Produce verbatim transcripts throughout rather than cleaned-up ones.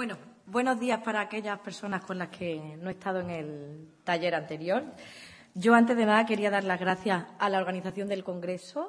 Bueno, buenos días para aquellas personas con las que no he estado en el taller anterior. Yo, antes de nada, quería dar las gracias a la organización del Congreso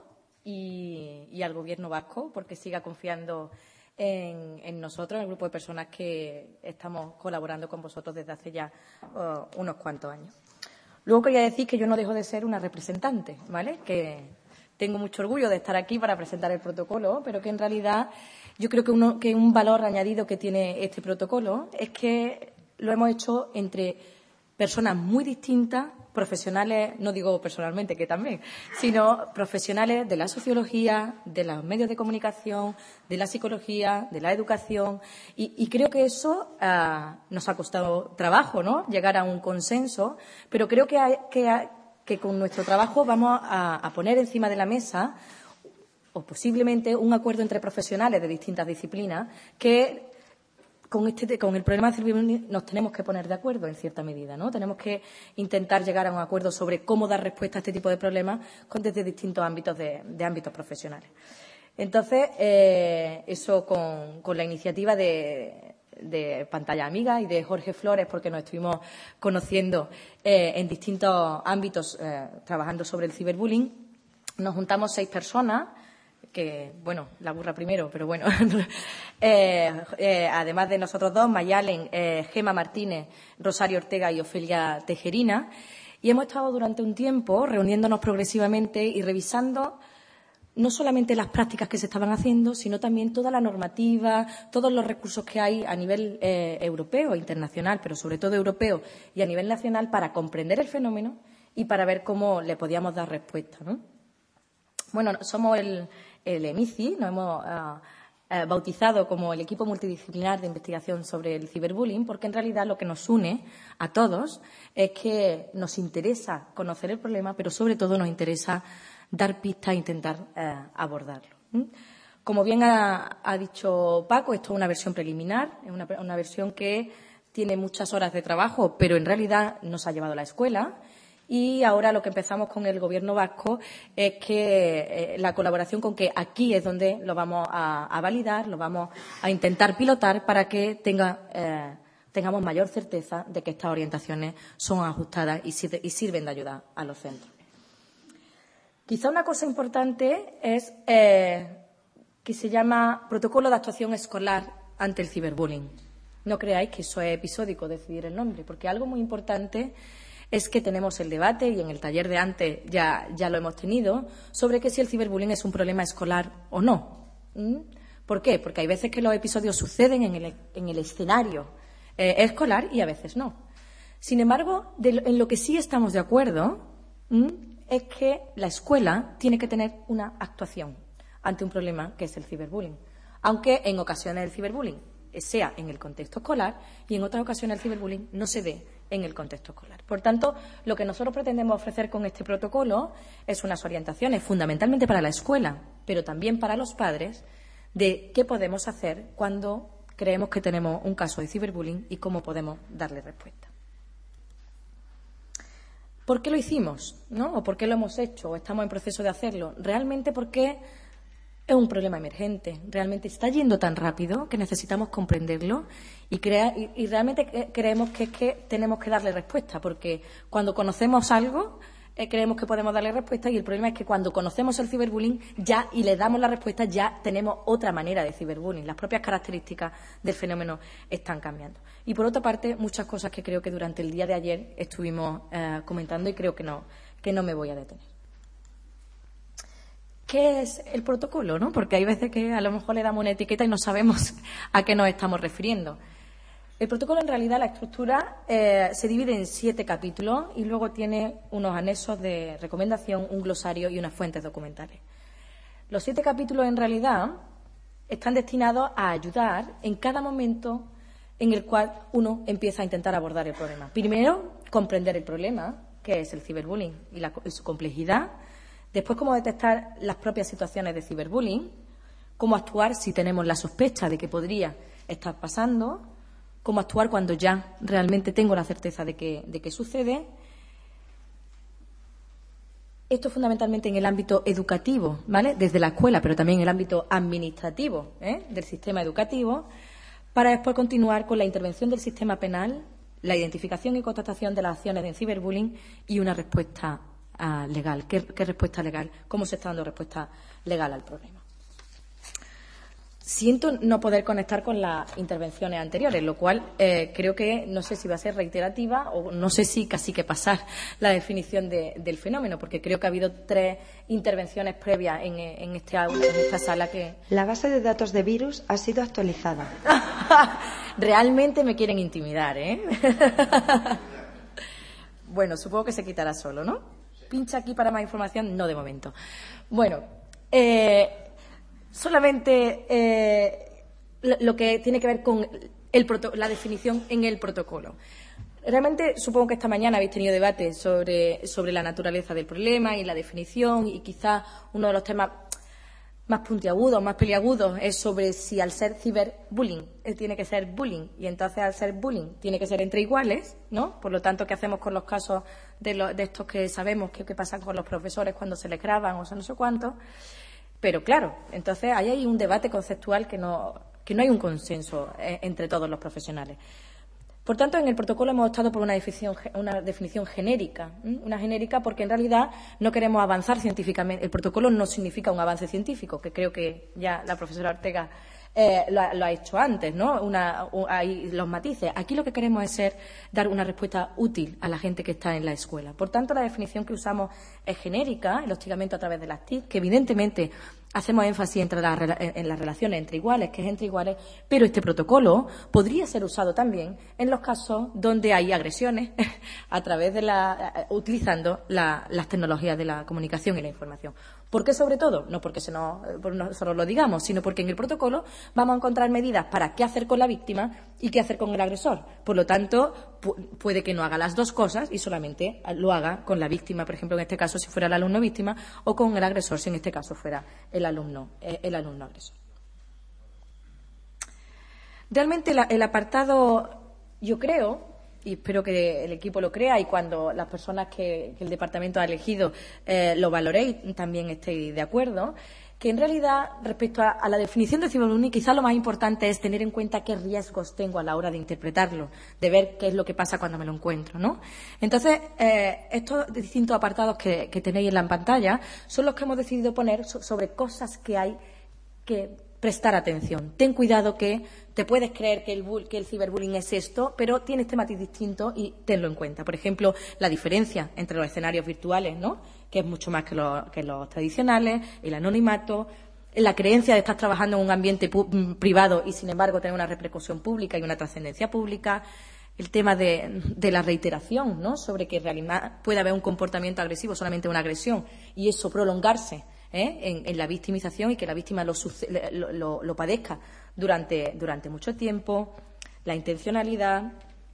y, y al Gobierno vasco porque siga confiando en, en nosotros, en el grupo de personas que estamos colaborando con vosotros desde hace ya uh, unos cuantos años. Luego quería decir que yo no dejo de ser una representante, ¿vale? Que tengo mucho orgullo de estar aquí para presentar el protocolo, pero que en realidad yo creo que, uno, que un valor añadido que tiene este protocolo es que lo hemos hecho entre personas muy distintas, profesionales, no digo personalmente, que también, sino profesionales de la sociología, de los medios de comunicación, de la psicología, de la educación. Y, y creo que eso uh, nos ha costado trabajo, ¿no?, llegar a un consenso, pero creo que, hay, que, hay, que con nuestro trabajo vamos a, a poner encima de la mesa o posiblemente un acuerdo entre profesionales de distintas disciplinas que con, este, con el problema del ciberbullying nos tenemos que poner de acuerdo en cierta medida, ¿no? Tenemos que intentar llegar a un acuerdo sobre cómo dar respuesta a este tipo de problemas con, desde distintos ámbitos de, de ámbitos profesionales. Entonces, eh, eso con, con la iniciativa de, de Pantalla Amiga y de Jorge Flores, porque nos estuvimos conociendo eh, en distintos ámbitos eh, trabajando sobre el ciberbullying, nos juntamos seis personas, que, bueno, la burra primero, pero bueno, eh, eh, además de nosotros dos, Mayalen, eh, Gema Martínez, Rosario Ortega y Ofelia Tejerina, y hemos estado durante un tiempo reuniéndonos progresivamente y revisando no solamente las prácticas que se estaban haciendo, sino también toda la normativa, todos los recursos que hay a nivel eh, europeo e internacional, pero sobre todo europeo y a nivel nacional, para comprender el fenómeno y para ver cómo le podíamos dar respuesta, ¿no? Bueno, somos el, el EMICI, nos hemos uh, uh, bautizado como el equipo multidisciplinar de investigación sobre el ciberbullying, porque en realidad lo que nos une a todos es que nos interesa conocer el problema, pero sobre todo nos interesa dar pistas e intentar uh, abordarlo. ¿Mm? Como bien ha, ha dicho Paco, esto es una versión preliminar, es una, una versión que tiene muchas horas de trabajo, pero en realidad nos ha llevado a la escuela. Y ahora lo que empezamos con el Gobierno vasco es que eh, la colaboración con que aquí es donde lo vamos a, a validar, lo vamos a intentar pilotar para que tenga, eh, tengamos mayor certeza de que estas orientaciones son ajustadas y, sirve, y sirven de ayuda a los centros. Quizá una cosa importante es eh, que se llama Protocolo de Actuación Escolar ante el Ciberbullying. No creáis que eso es episódico decidir el nombre, porque algo muy importante es que tenemos el debate, y en el taller de antes ya, ya lo hemos tenido, sobre que si el ciberbullying es un problema escolar o no. ¿Mm? ¿Por qué? Porque hay veces que los episodios suceden en el, en el escenario eh, escolar y a veces no. Sin embargo, de, en lo que sí estamos de acuerdo ¿Mm? es que la escuela tiene que tener una actuación ante un problema que es el ciberbullying, aunque en ocasiones el ciberbullying sea en el contexto escolar y en otras ocasiones el ciberbullying no se dé en el contexto escolar. Por tanto, lo que nosotros pretendemos ofrecer con este protocolo es unas orientaciones fundamentalmente para la escuela, pero también para los padres, de qué podemos hacer cuando creemos que tenemos un caso de ciberbullying y cómo podemos darle respuesta. ¿Por qué lo hicimos? ¿No? ¿O por qué lo hemos hecho? ¿O estamos en proceso de hacerlo? Realmente porque es un problema emergente. Realmente está yendo tan rápido que necesitamos comprenderlo y, crea, y, y realmente creemos que es que tenemos que darle respuesta, porque cuando conocemos algo eh, creemos que podemos darle respuesta, y el problema es que cuando conocemos el ciberbullying ya y le damos la respuesta ya tenemos otra manera de ciberbullying. Las propias características del fenómeno están cambiando. Y por otra parte, muchas cosas que creo que durante el día de ayer estuvimos eh, comentando y creo que no, que no me voy a detener. ¿Qué es el protocolo? ¿No? Porque hay veces que a lo mejor le damos una etiqueta y no sabemos a qué nos estamos refiriendo. El protocolo, en realidad, la estructura eh, se divide en siete capítulos y luego tiene unos anexos de recomendación, un glosario y unas fuentes documentales. Los siete capítulos, en realidad, están destinados a ayudar en cada momento en el cual uno empieza a intentar abordar el problema. Primero, comprender el problema, que es el ciberbullying y, la, y su complejidad. Después, cómo detectar las propias situaciones de ciberbullying, cómo actuar si tenemos la sospecha de que podría estar pasando, cómo actuar cuando ya realmente tengo la certeza de que, de que sucede. Esto fundamentalmente en el ámbito educativo, ¿vale? Desde la escuela, pero también en el ámbito administrativo, ¿eh? del sistema educativo, para después continuar con la intervención del sistema penal, la identificación y constatación de las acciones de ciberbullying y una respuesta uh, legal. ¿Qué, ¿Qué respuesta legal? ¿Cómo se está dando respuesta legal al problema? Siento no poder conectar con las intervenciones anteriores, lo cual eh, creo que no sé si va a ser reiterativa o no sé si casi que pasar la definición de, del fenómeno, porque creo que ha habido tres intervenciones previas en, en, este, en esta sala que... La base de datos de virus ha sido actualizada. Realmente me quieren intimidar, ¿eh? Bueno, supongo que se quitará solo, ¿no? Pincha aquí para más información, no de momento. Bueno, eh... solamente eh, lo que tiene que ver con el la definición en el protocolo. Realmente supongo que esta mañana habéis tenido debate sobre, sobre la naturaleza del problema y la definición, y quizás uno de los temas más puntiagudos, más peliagudos, es sobre si al ser ciberbullying eh, tiene que ser bullying, y entonces al ser bullying tiene que ser entre iguales, ¿no? Por lo tanto, ¿qué hacemos con los casos de, lo, de estos que sabemos que, que pasan con los profesores cuando se les graban o sea, no sé cuánto? Pero claro, entonces ahí hay un debate conceptual que no, que no hay un consenso eh, entre todos los profesionales. Por tanto, en el protocolo hemos optado por una definición, una definición genérica, ¿eh? Una genérica porque en realidad no queremos avanzar científicamente. El protocolo no significa un avance científico, que creo que ya la profesora Ortega eh, lo, ha, lo ha hecho antes, ¿no? Una, un, hay los matices. Aquí lo que queremos es ser, dar una respuesta útil a la gente que está en la escuela. Por tanto, la definición que usamos es genérica, el hostigamiento a través de las T I C, que evidentemente hacemos énfasis entre la, en las relaciones entre iguales, que es entre iguales, pero este protocolo podría ser usado también en los casos donde hay agresiones a través de la, utilizando la, las tecnologías de la comunicación y la información. ¿Por qué sobre todo? No porque se nos, porque nosotros lo digamos, sino porque en el protocolo vamos a encontrar medidas para qué hacer con la víctima y qué hacer con el agresor. Por lo tanto, pu puede que no haga las dos cosas y solamente lo haga con la víctima, por ejemplo, en este caso si fuera el alumno víctima, o con el agresor si en este caso fuera el alumno, eh, el alumno agresor. Realmente la, el apartado, yo creo, y espero que el equipo lo crea y cuando las personas que, que el departamento ha elegido eh, lo valoréis también estéis de acuerdo, que en realidad respecto a, a la definición de ciberbullying quizá lo más importante es tener en cuenta qué riesgos tengo a la hora de interpretarlo, de ver qué es lo que pasa cuando me lo encuentro, ¿no? Entonces, eh, estos distintos apartados que, que tenéis en la pantalla son los que hemos decidido poner so, sobre cosas que hay que prestar atención. Ten cuidado que te puedes creer que el, que el ciberbullying es esto, pero tiene este matiz distinto y tenlo en cuenta. Por ejemplo, la diferencia entre los escenarios virtuales, ¿no?, que es mucho más que los, que los tradicionales, el anonimato, la creencia de estar trabajando en un ambiente privado y, sin embargo, tener una repercusión pública y una trascendencia pública, el tema de, de la reiteración, ¿no?, sobre que en realidad puede haber un comportamiento agresivo, solamente una agresión, y eso prolongarse ¿Eh? En, en la victimización y que la víctima lo, lo, lo, lo padezca durante, durante mucho tiempo, la intencionalidad,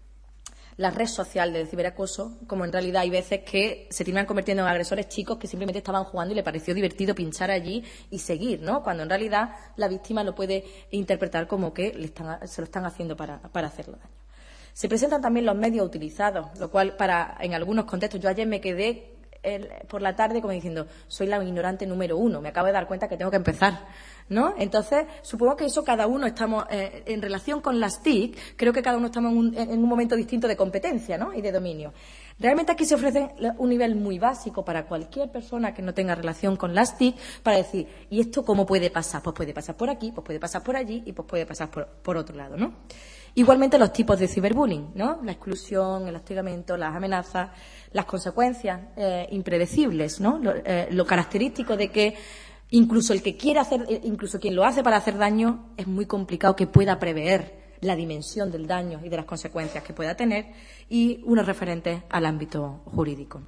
la red social del ciberacoso, como en realidad hay veces que se terminan convirtiendo en agresores chicos que simplemente estaban jugando y le pareció divertido pinchar allí y seguir, ¿no?, cuando en realidad la víctima lo puede interpretar como que le están, se lo están haciendo para, para hacerle daño. Se presentan también los medios utilizados, lo cual para en algunos contextos, yo ayer me quedé El, por la tarde como diciendo, soy la ignorante número uno, me acabo de dar cuenta que tengo que empezar, ¿no? Entonces, supongo que eso cada uno estamos, eh, en relación con las T I C, creo que cada uno estamos en un, en un momento distinto de competencia, ¿no?, y de dominio. Realmente aquí se ofrece un nivel muy básico para cualquier persona que no tenga relación con las T I C para decir, ¿y esto cómo puede pasar? Pues puede pasar por aquí, pues puede pasar por allí y pues puede pasar por, por otro lado, ¿no? Igualmente los tipos de ciberbullying, ¿no?, la exclusión, el hostigamiento, las amenazas, las consecuencias eh, impredecibles, ¿no?, lo, eh, lo característico de que incluso el que quiere hacer, incluso quien lo hace para hacer daño, es muy complicado que pueda prever la dimensión del daño y de las consecuencias que pueda tener, y unos referentes al ámbito jurídico.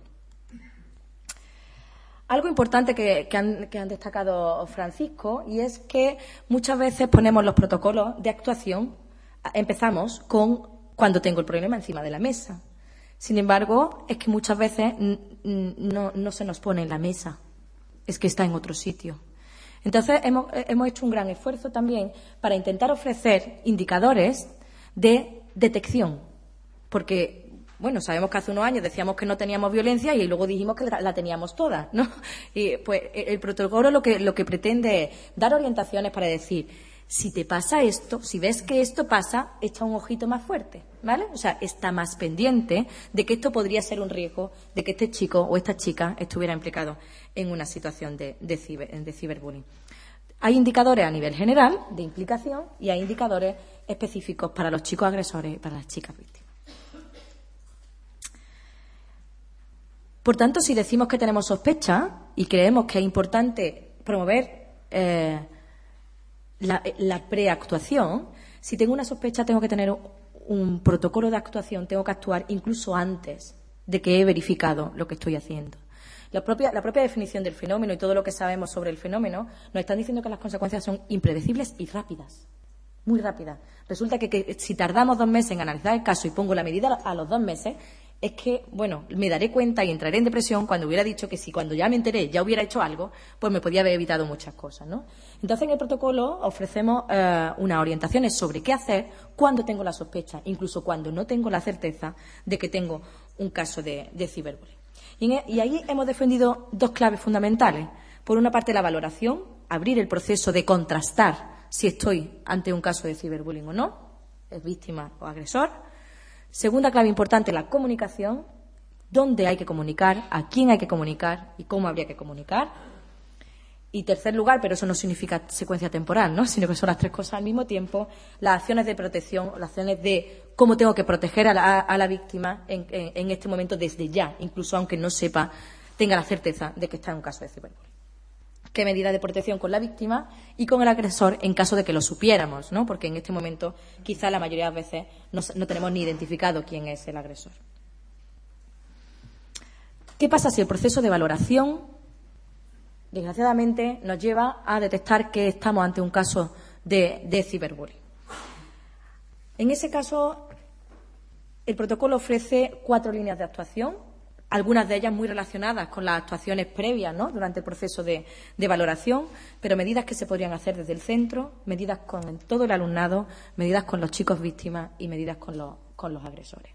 Algo importante que, que, han, que han destacado Francisco, y es que muchas veces ponemos los protocolos de actuación, empezamos con cuando tengo el problema encima de la mesa. Sin embargo, es que muchas veces no, no se nos pone en la mesa, es que está en otro sitio. Entonces, hemos, hemos hecho un gran esfuerzo también para intentar ofrecer indicadores de detección, porque, bueno, sabemos que hace unos años decíamos que no teníamos violencia y luego dijimos que la, la teníamos toda, ¿no? Y pues el protocolo lo que, lo que pretende es dar orientaciones para decir, Si te pasa esto, si ves que esto pasa, echa un ojito más fuerte, ¿vale? O sea, está más pendiente de que esto podría ser un riesgo de que este chico o esta chica estuviera implicado en una situación de, de, ciber, de ciberbullying. Hay indicadores a nivel general de implicación y hay indicadores específicos para los chicos agresores y para las chicas víctimas. Por tanto, si decimos que tenemos sospecha y creemos que es importante promover eh, la, la preactuación, si tengo una sospecha tengo que tener un protocolo de actuación, tengo que actuar incluso antes de que he verificado lo que estoy haciendo. La propia, la propia definición del fenómeno y todo lo que sabemos sobre el fenómeno nos están diciendo que las consecuencias son impredecibles y rápidas, muy rápidas. Resulta que, que si tardamos dos meses en analizar el caso y pongo la medida a los dos meses, es que, bueno, me daré cuenta y entraré en depresión cuando hubiera dicho que si cuando ya me enteré ya hubiera hecho algo, pues me podía haber evitado muchas cosas, ¿no? Entonces, en el protocolo ofrecemos eh, unas orientaciones sobre qué hacer cuando tengo la sospecha, incluso cuando no tengo la certeza de que tengo un caso de, de ciberbullying. Y, en, y ahí hemos defendido dos claves fundamentales. Por una parte, la valoración, abrir el proceso de contrastar si estoy ante un caso de ciberbullying o no, es víctima o agresor. Segunda clave importante, la comunicación, dónde hay que comunicar, a quién hay que comunicar y cómo habría que comunicar. Y tercer lugar, pero eso no significa secuencia temporal, ¿no?, sino que son las tres cosas al mismo tiempo, las acciones de protección, las acciones de cómo tengo que proteger a la, a la víctima en, en, en este momento desde ya, incluso aunque no sepa, tenga la certeza de que está en un caso de ciberbullying. Qué medidas de protección con la víctima y con el agresor en caso de que lo supiéramos, ¿no? Porque en este momento quizá la mayoría de las veces no, no tenemos ni identificado quién es el agresor. ¿Qué pasa si el proceso de valoración, desgraciadamente, nos lleva a detectar que estamos ante un caso de, de ciberbullying? En ese caso, el protocolo ofrece cuatro líneas de actuación, algunas de ellas muy relacionadas con las actuaciones previas, ¿no?, durante el proceso de, de valoración, pero medidas que se podrían hacer desde el centro, medidas con todo el alumnado, medidas con los chicos víctimas y medidas con los, con los agresores.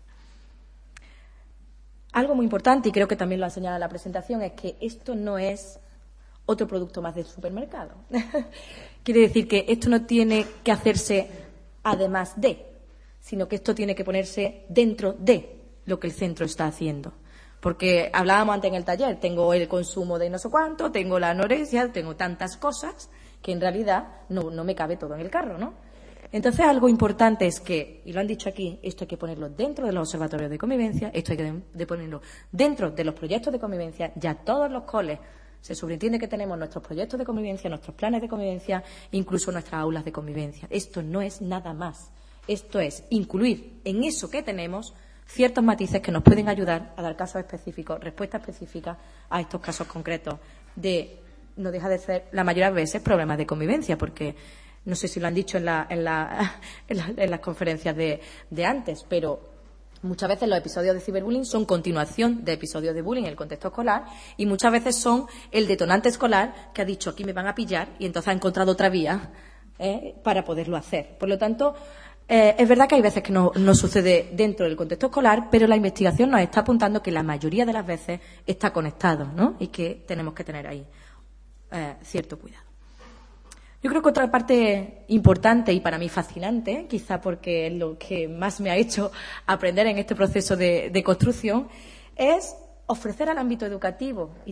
Algo muy importante, y creo que también lo ha señalado en la presentación, es que esto no es otro producto más del supermercado. Quiere decir que esto no tiene que hacerse además de, sino que esto tiene que ponerse dentro de lo que el centro está haciendo. Porque hablábamos antes en el taller, tengo el consumo de no sé cuánto, tengo la anorexia, tengo tantas cosas que en realidad no, no me cabe todo en el carro, ¿no? Entonces, algo importante es que, y lo han dicho aquí, esto hay que ponerlo dentro de los observatorios de convivencia, esto hay que de, de ponerlo dentro de los proyectos de convivencia. Ya todos los coles se sobreentiende que tenemos nuestros proyectos de convivencia, nuestros planes de convivencia, incluso nuestras aulas de convivencia. Esto no es nada más. Esto es incluir en eso que tenemos ciertos matices que nos pueden ayudar a dar casos específicos, respuestas específicas a estos casos concretos de, no deja de ser, la mayoría de veces, problemas de convivencia, porque no sé si lo han dicho en, la, en, la, en, la, en las conferencias de, de antes, pero muchas veces los episodios de ciberbullying son continuación de episodios de bullying en el contexto escolar y muchas veces son el detonante escolar que ha dicho aquí me van a pillar y entonces ha encontrado otra vía eh, para poderlo hacer. Por lo tanto, Eh, es verdad que hay veces que no, no sucede dentro del contexto escolar, pero la investigación nos está apuntando que la mayoría de las veces está conectado, ¿no?, y que tenemos que tener ahí eh, cierto cuidado. Yo creo que otra parte importante y para mí fascinante, quizá porque es lo que más me ha hecho aprender en este proceso de, de construcción, es ofrecer al ámbito educativo y